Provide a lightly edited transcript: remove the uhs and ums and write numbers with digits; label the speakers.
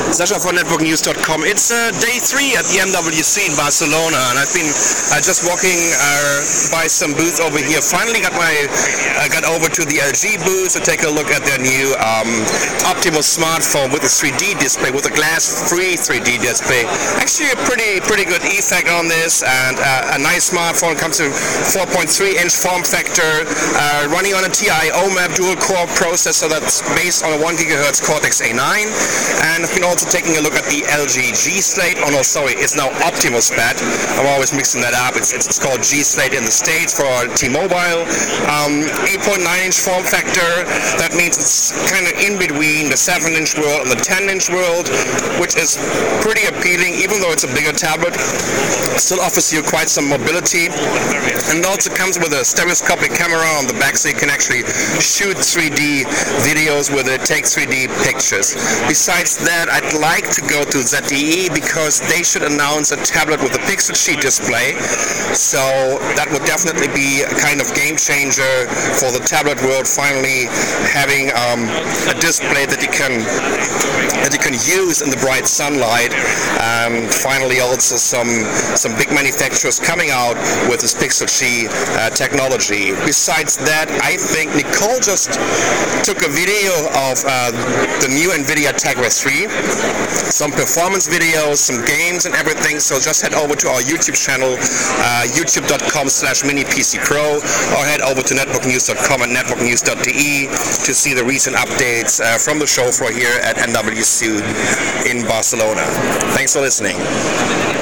Speaker 1: Sasha from NetworkNews.com. It's day 3 at the MWC in Barcelona, and I've been just walking by some booths over here. Finally got over to the LG booth to take a look at their new Optimus smartphone with a 3D display, with a glass-free 3D display. Actually, a pretty good effect on this, and a nice smartphone. Comes to 4.3-inch form factor, running on a TI OMAP dual-core processor that's based on a 1 GHz Cortex A9, and I've been also taking a look at the LG G Slate. Oh no, sorry, it's now Optimus Bat. I'm always mixing that up. It's called G Slate in the States for T-Mobile. 8.9-inch form factor. That means it's kind of in between the 7-inch world and the 10-inch world, which is pretty appealing. Even though it's a bigger tablet, it still offers you quite some mobility, and it also comes with a stereoscopic camera on the back, so you can actually shoot 3D videos with it, take 3D pictures. Besides that, I'd like to go to ZTE because they should announce a tablet with a Pixel Sheet display. So that would definitely be a kind of game changer for the tablet world, finally having a display that you can use in the bright sunlight. Finally, also some big manufacturers coming out with this Pixel Sheet technology. Besides that, I think Nicole just took a video of the new NVIDIA Tegra 3, some performance videos, some games and everything, so just head over to our YouTube channel, youtube.com/minipcpro, or head over to networknews.com and networknews.de to see the recent updates from the show floor here at MWC in Barcelona. Thanks for listening.